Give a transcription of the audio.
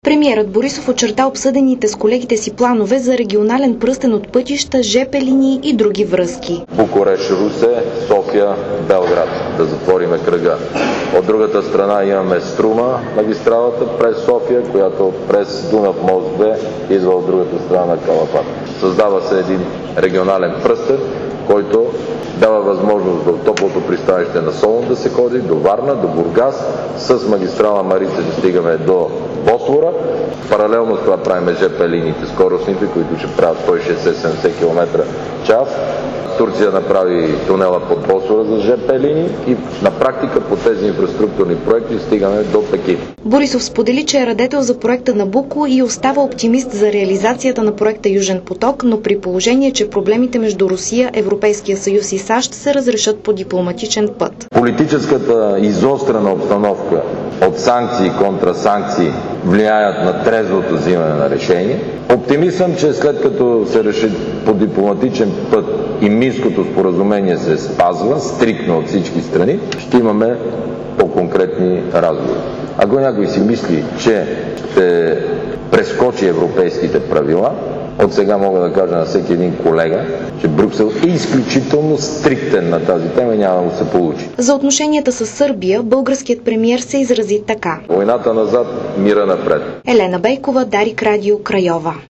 Премиерът Борисов очерта обсъдените с колегите си планове за регионален пръстен от пътища, ЖП линии и други връзки. Букурещ-Русе, София-Белград, да затвориме кръга. От другата страна имаме Струма, магистралата през София, която през Дунав мост 2 идва от другата страна на Калафат. Създава се един регионален пръстен, който дава възможност до топлото пристанище на Солун да се ходи, до Варна, до Бургас, с магистрала Марица да стигаме до Босфора. Паралелно с това правим ЖП линиите, скоростните, които ще правят 160-70 км в час. Турция направи тунела под Босфора за ЖП линии и на практика по тези инфраструктурни проекти стигаме до Пекин. Борисов сподели, че е радетел за проекта Набуко и остава оптимист за реализацията на проекта Южен поток, но при положение, че проблемите между Русия, Европейския съюз и САЩ се разрешат по дипломатичен път. Политическата изострена обстановка от санкции и контрасанкции влияят на трезвото взимане на решение. Оптимист съм, че след като се реши по дипломатичен път и Минското споразумение се спазва стриктно от всички страни, ще имаме по-конкретни разговори. Ако някой си мисли, че ще прескочи европейските правила, от сега мога да кажа на всеки един колега, че Брюксел е изключително стриктен на тази тема и няма да му се получи. За отношенията с Сърбия българският премиер се изрази така. Войната назад, мира напред. Елена Бейкова, Дарик Радио, Крайова.